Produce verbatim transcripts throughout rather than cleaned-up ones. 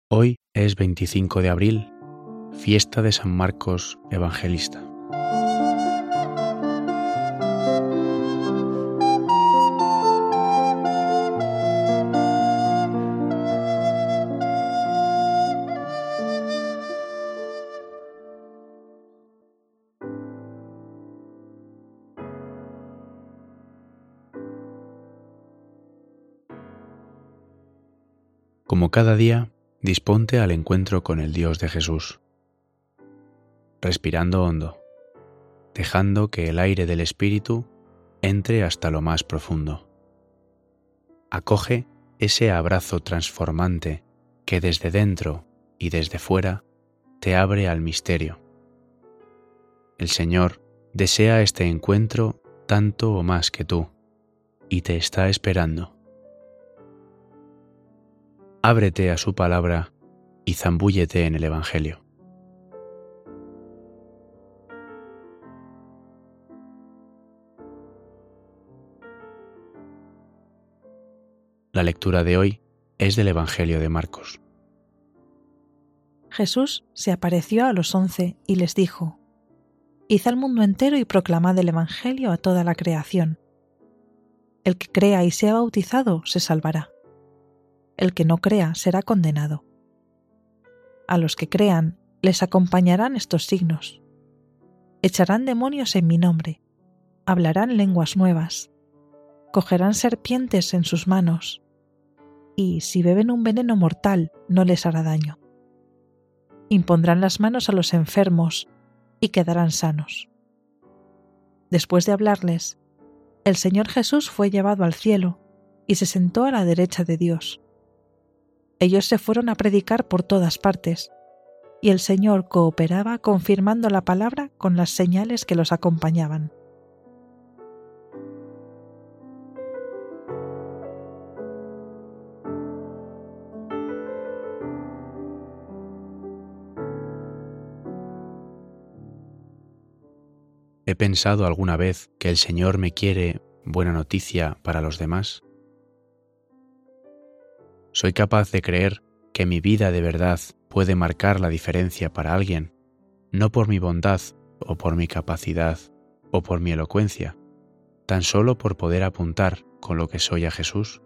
Hoy es veinticinco de abril, fiesta de San Marcos Evangelista. Como cada día, disponte al encuentro con el Dios de Jesús, respirando hondo, dejando que el aire del Espíritu entre hasta lo más profundo. Acoge ese abrazo transformante que desde dentro y desde fuera te abre al misterio. El Señor desea este encuentro tanto o más que tú, y te está esperando. Ábrete a su palabra y zambúllete en el Evangelio. La lectura de hoy es del Evangelio de Marcos. Jesús se apareció a los once y les dijo: Id al mundo entero y proclamad el Evangelio a toda la creación. El que crea y sea bautizado se salvará. El que no crea será condenado. A los que crean les acompañarán estos signos. Echarán demonios en mi nombre, hablarán lenguas nuevas, cogerán serpientes en sus manos, y si beben un veneno mortal no les hará daño. Impondrán las manos a los enfermos y quedarán sanos. Después de hablarles, el Señor Jesús fue llevado al cielo y se sentó a la derecha de Dios. Ellos se fueron a predicar por todas partes, y el Señor cooperaba confirmando la palabra con las señales que los acompañaban. ¿He pensado alguna vez que el Señor me quiere buena noticia para los demás? ¿Soy capaz de creer que mi vida de verdad puede marcar la diferencia para alguien, no por mi bondad o por mi capacidad o por mi elocuencia, tan solo por poder apuntar con lo que soy a Jesús?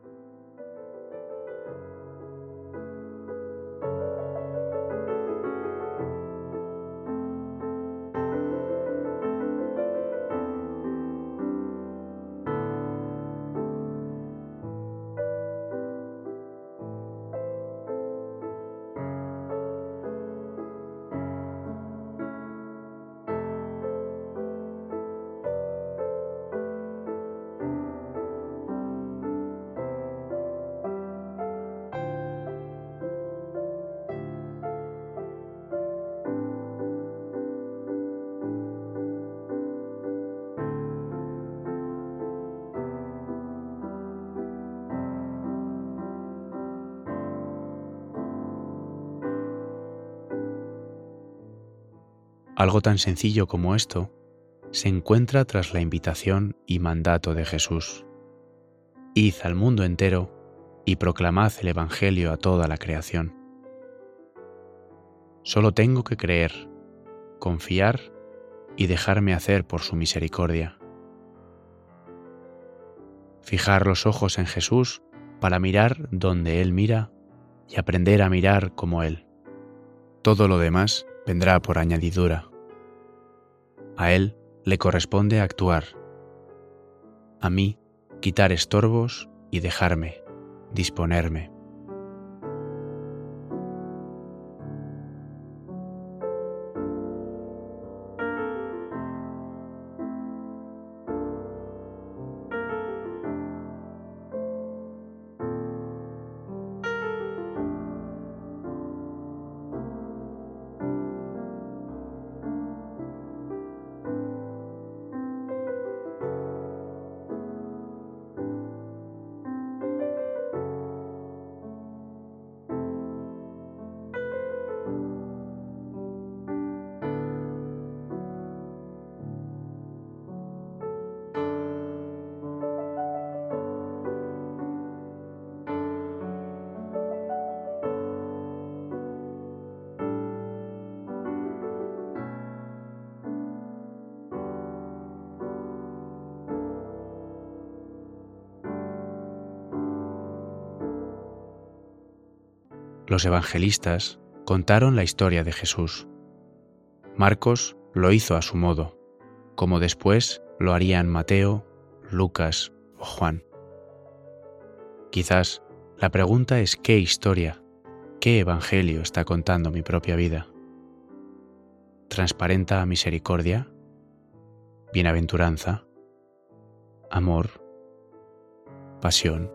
Algo tan sencillo como esto se encuentra tras la invitación y mandato de Jesús. Id al mundo entero y proclamad el Evangelio a toda la creación. Solo tengo que creer, confiar y dejarme hacer por su misericordia. Fijar los ojos en Jesús para mirar donde Él mira y aprender a mirar como Él. Todo lo demás vendrá por añadidura. A Él le corresponde actuar. A mí, quitar estorbos y dejarme, disponerme. Los evangelistas contaron la historia de Jesús. Marcos lo hizo a su modo, como después lo harían Mateo, Lucas o Juan. Quizás la pregunta es qué historia, qué evangelio está contando mi propia vida. ¿Transparenta misericordia, bienaventuranza, amor, pasión?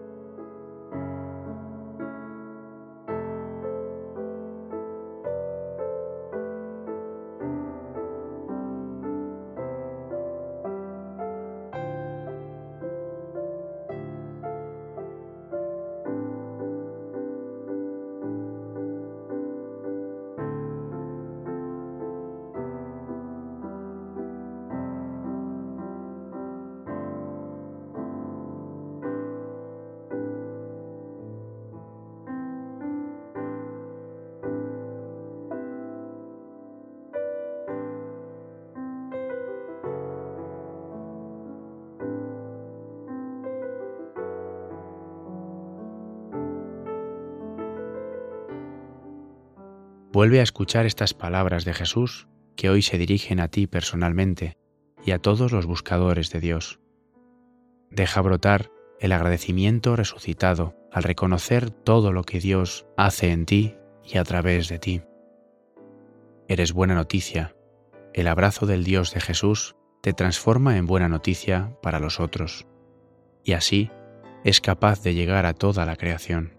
Vuelve a escuchar estas palabras de Jesús que hoy se dirigen a ti personalmente y a todos los buscadores de Dios. Deja brotar el agradecimiento resucitado al reconocer todo lo que Dios hace en ti y a través de ti. Eres buena noticia. El abrazo del Dios de Jesús te transforma en buena noticia para los otros, y así es capaz de llegar a toda la creación.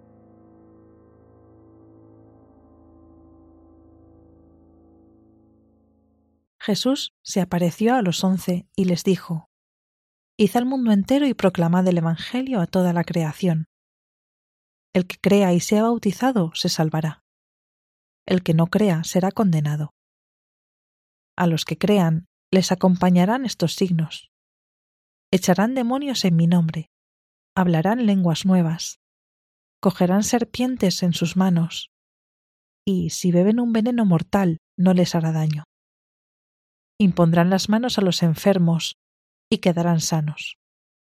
Jesús se apareció a los once y les dijo: Id al mundo entero y proclamad el Evangelio a toda la creación. El que crea y sea bautizado se salvará. El que no crea será condenado. A los que crean les acompañarán estos signos. Echarán demonios en mi nombre, hablarán lenguas nuevas, cogerán serpientes en sus manos, y si beben un veneno mortal no les hará daño. Impondrán las manos a los enfermos y quedarán sanos.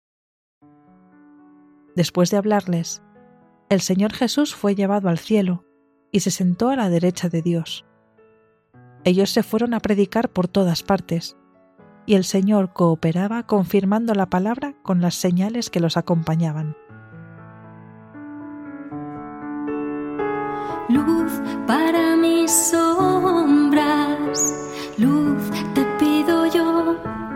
Después de hablarles, el Señor Jesús fue llevado al cielo y se sentó a la derecha de Dios. Ellos se fueron a predicar por todas partes, y el Señor cooperaba confirmando la palabra con las señales que los acompañaban. Luz para mis sombras, luz te pido yo,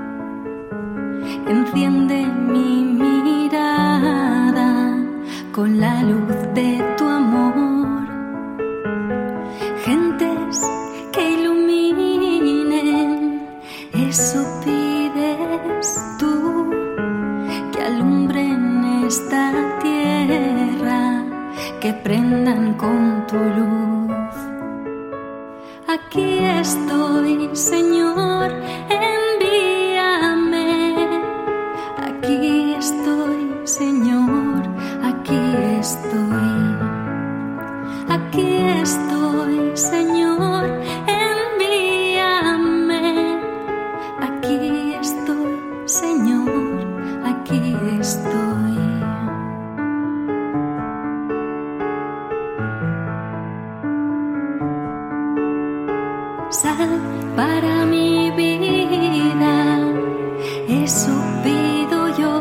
enciende mi mirada con la luz de tu amor, gentes que iluminen, eso pides tú, que alumbren esta tierra, que prendan con tu luz. Aquí estoy, Señor, envíame. Aquí estoy, Señor, aquí estoy. Aquí estoy, Señor, envíame. Aquí estoy, Señor, aquí estoy. Sal para mi vida, eso pido yo,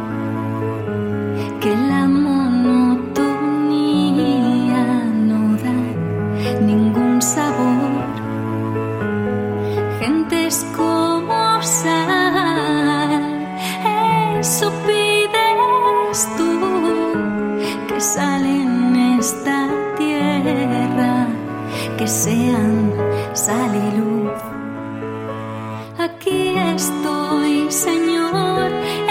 que la monotonía no da ningún sabor. Gentes como sal, eso pides tú, que salen esta tierra, que sean sal y luz. Aquí estoy, Señor,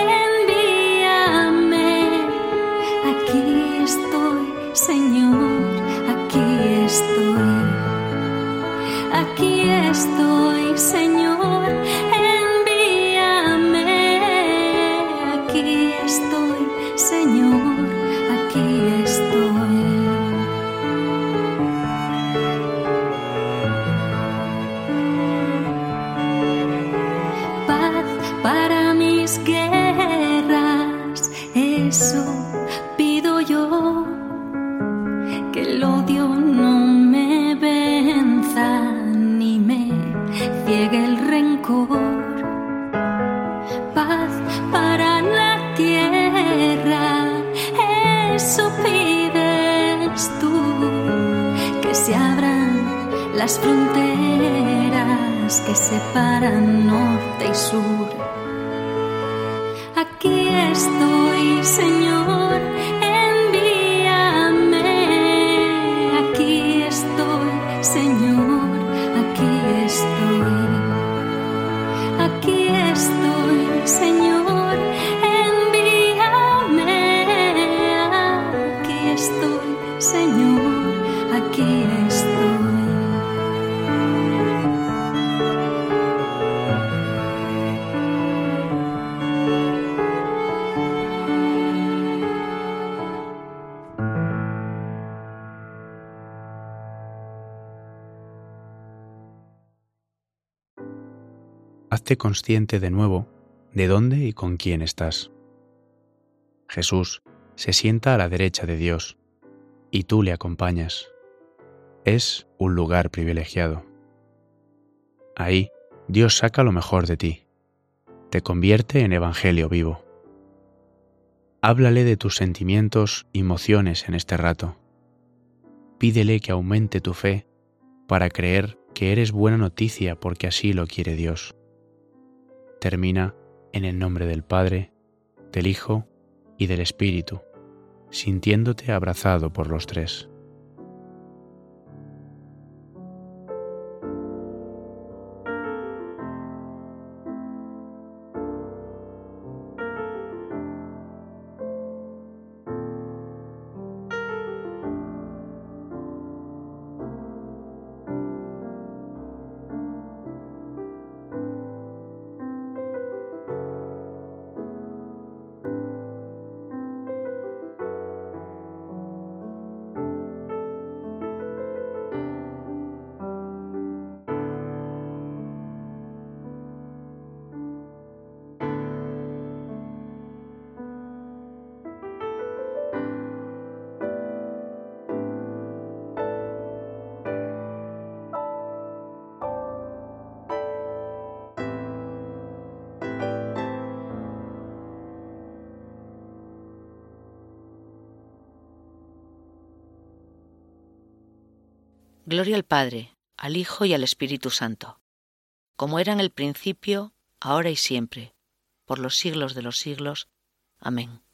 envíame. Aquí estoy, Señor, aquí estoy. Aquí estoy, Señor, envíame. Aquí estoy, Señor, aquí estoy. que el odio no me venza ni me ciegue el rencor. Paz para la tierra, eso pides tú, que se abran las fronteras que separan norte y sur. Aquí estoy, Señor, envíame. Aquí estoy, Señor, aquí estoy. Aquí estoy, Señor, envíame. Aquí estoy, Señor, aquí estoy. Hazte consciente de nuevo de dónde y con quién estás. Jesús se sienta a la derecha de Dios y tú le acompañas. Es un lugar privilegiado. Ahí Dios saca lo mejor de ti, te convierte en evangelio vivo. Háblale de tus sentimientos y emociones en este rato. Pídele que aumente tu fe para creer que eres buena noticia porque así lo quiere Dios. Termina en el nombre del Padre, del Hijo y del Espíritu, sintiéndote abrazado por los tres. Gloria al Padre, al Hijo y al Espíritu Santo, como era en el principio, ahora y siempre, por los siglos de los siglos. Amén.